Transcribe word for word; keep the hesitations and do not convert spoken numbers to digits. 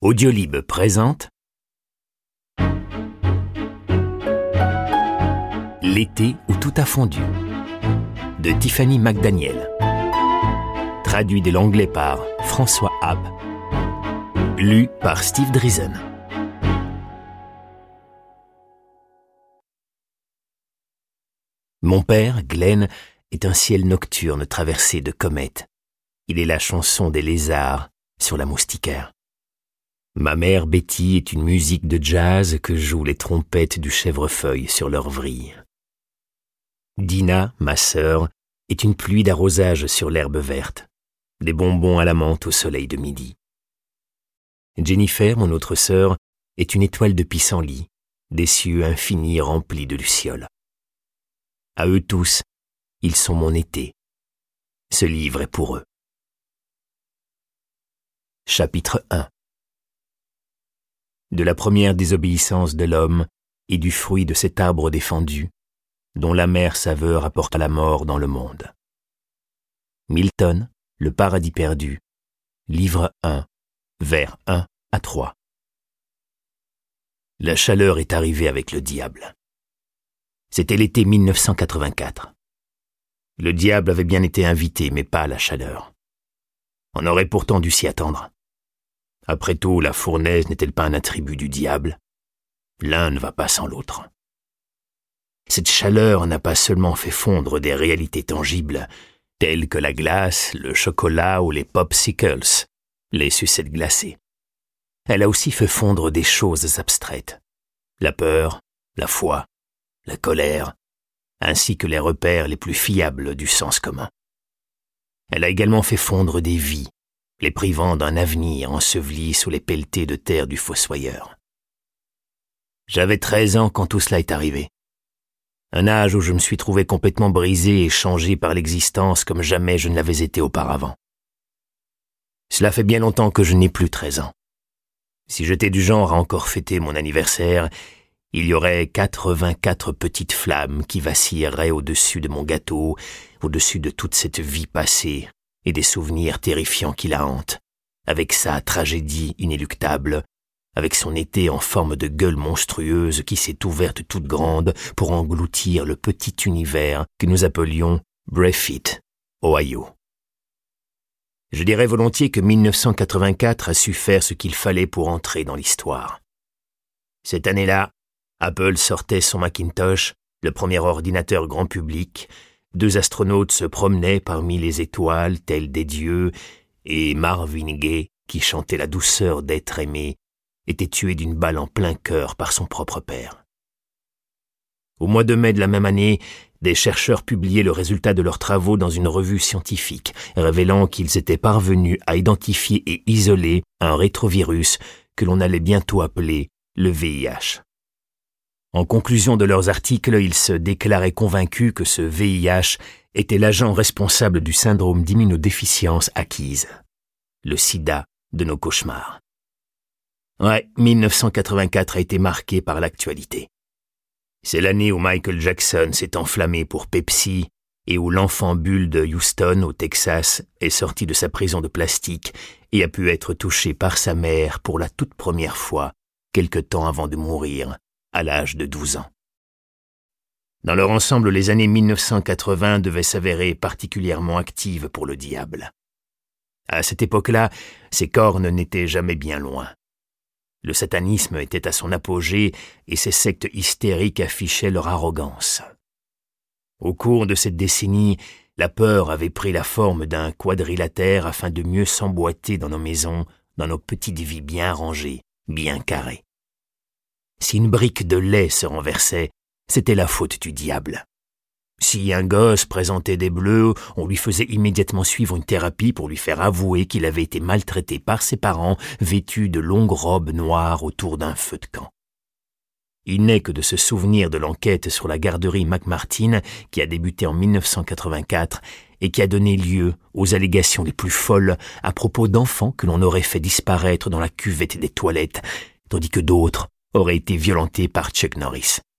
Audiolib présente L'été où tout a fondu de Tiffany McDaniel. Traduit de l'anglais par François Habb. Lu par Steve Driesen. Mon père, Glenn, est un ciel nocturne traversé de comètes. Il est la chanson des lézards sur la moustiquaire. Ma mère, Betty, est une musique de jazz que jouent les trompettes du chèvrefeuille sur leur vrille. Dina, ma sœur, est une pluie d'arrosage sur l'herbe verte, des bonbons à la menthe au soleil de midi. Jennifer, mon autre sœur, est une étoile de pissenlit, des cieux infinis remplis de lucioles. À eux tous, ils sont mon été. Ce livre est pour eux. Chapitre un. De la première désobéissance de l'homme et du fruit de cet arbre défendu, dont l'amère saveur apporta la mort dans le monde. Milton, Le Paradis perdu, livre un, vers un à trois. La chaleur est arrivée avec le diable. C'était l'été mille neuf cent quatre-vingt-quatre. Le diable avait bien été invité, mais pas la chaleur. On aurait pourtant dû s'y attendre. Après tout, la fournaise n'est-elle pas un attribut du diable? L'un ne va pas sans l'autre. Cette chaleur n'a pas seulement fait fondre des réalités tangibles, telles que la glace, le chocolat ou les popsicles, les sucettes glacées. Elle a aussi fait fondre des choses abstraites, la peur, la foi, la colère, ainsi que les repères les plus fiables du sens commun. Elle a également fait fondre des vies, les privant d'un avenir enseveli sous les pelletées de terre du fossoyeur. J'avais treize ans quand tout cela est arrivé. Un âge où je me suis trouvé complètement brisé et changé par l'existence comme jamais je ne l'avais été auparavant. Cela fait bien longtemps que je n'ai plus treize ans. Si j'étais du genre à encore fêter mon anniversaire, il y aurait quatre-vingt-quatre petites flammes qui vacilleraient au-dessus de mon gâteau, au-dessus de toute cette vie passée et des souvenirs terrifiants qui la hantent, avec sa tragédie inéluctable, avec son été en forme de gueule monstrueuse qui s'est ouverte toute grande pour engloutir le petit univers que nous appelions Breathitt, Ohio. Je dirais volontiers que mille neuf cent quatre-vingt-quatre a su faire ce qu'il fallait pour entrer dans l'histoire. Cette année-là, Apple sortait son Macintosh, le premier ordinateur grand public, deux astronautes se promenaient parmi les étoiles tels des dieux, et Marvin Gaye, qui chantait la douceur d'être aimé, était tué d'une balle en plein cœur par son propre père. Au mois de mai de la même année, des chercheurs publiaient le résultat de leurs travaux dans une revue scientifique, révélant qu'ils étaient parvenus à identifier et isoler un rétrovirus que l'on allait bientôt appeler le V I H. En conclusion de leurs articles, ils se déclaraient convaincus que ce V I H était l'agent responsable du syndrome d'immunodéficience acquise, le sida de nos cauchemars. Ouais, mille neuf cent quatre-vingt-quatre a été marqué par l'actualité. C'est l'année où Michael Jackson s'est enflammé pour Pepsi et où l'enfant bulle de Houston, au Texas, est sorti de sa prison de plastique et a pu être touché par sa mère pour la toute première fois, quelque temps avant de mourir, à l'âge de douze ans. Dans leur ensemble, les années mille neuf cent quatre-vingts devaient s'avérer particulièrement actives pour le diable. À cette époque-là, ses cornes n'étaient jamais bien loin. Le satanisme était à son apogée et ces sectes hystériques affichaient leur arrogance. Au cours de cette décennie, la peur avait pris la forme d'un quadrilatère afin de mieux s'emboîter dans nos maisons, dans nos petites vies bien rangées, bien carrées. Si une brique de lait se renversait, c'était la faute du diable. Si un gosse présentait des bleus, on lui faisait immédiatement suivre une thérapie pour lui faire avouer qu'il avait été maltraité par ses parents, vêtus de longues robes noires autour d'un feu de camp. Il n'est que de se souvenir de l'enquête sur la garderie McMartin qui a débuté en mille neuf cent quatre-vingt-quatre et qui a donné lieu aux allégations les plus folles à propos d'enfants que l'on aurait fait disparaître dans la cuvette des toilettes, tandis que d'autres auraient été violentés par Chuck Norris.